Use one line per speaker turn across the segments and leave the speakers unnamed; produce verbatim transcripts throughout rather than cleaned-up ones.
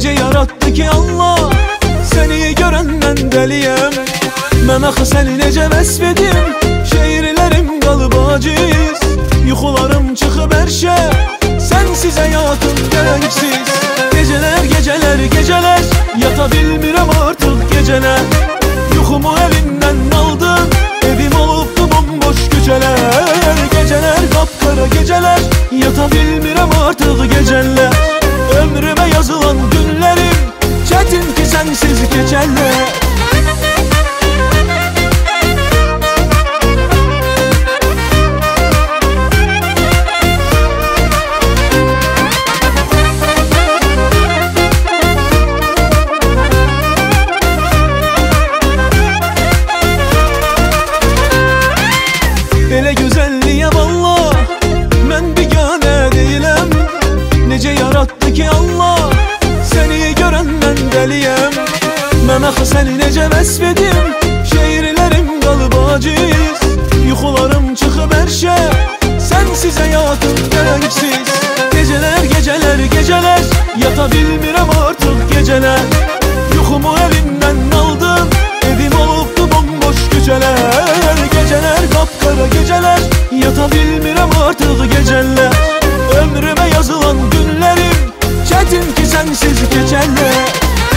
Nece yarattı ki Allah, seni görenden deliyem. Mən axı səni necə vəsf edim, şeirlərim qalıb aciz. Yuxularım çıxıb ərşə, sənsiz həyatım rəngsiz. Gecələr, gecələr, gecələr, yata bilmirəm artıq gecələr. Yuxumu əlimdən aldın, evim olubdu bomboş küçələr. Gecələr, qapqara gecələr, yata bilmirəm artıq gecələr. Ömrümə yazılan günlərim çətin ki sənsiz keçərlər. Elə gözəlliyə valla, mən biganə deyiləm. Necə yarattı ki Allah, səni görəndən dəliyəm. Mən axı səni necə vəsf edim, şeirlərim qalıb aciz. Yuxularım çıxıb ərşə, sənsiz həyatım rəngsiz. Gecələr, gecələr, gecələr, yata bilmirəm artıq gecələr. Yuxumu əlimdən aldın, evim olubdu bomboş küçələr. Gecələr, qapqara gecələr, yata bilmirəm artıq gecələr. Ömrümə yazılan günlərim çətin ki sənsiz keçərlər.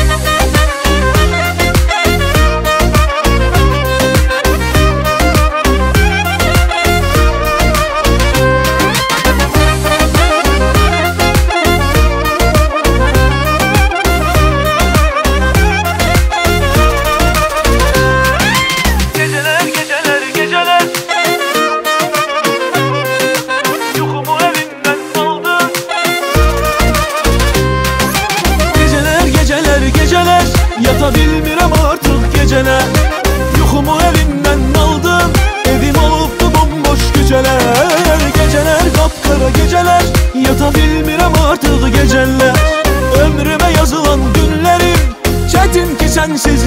Yata bilmirəm artıq gecələr. Yuxumu əlimdən aldın, evim olubdu bomboş küçələr. Gecələr, qapqara gecələr, yata bilmirəm artıq gecələr. Ömrümə yazılan günlərim çətin ki sənsiz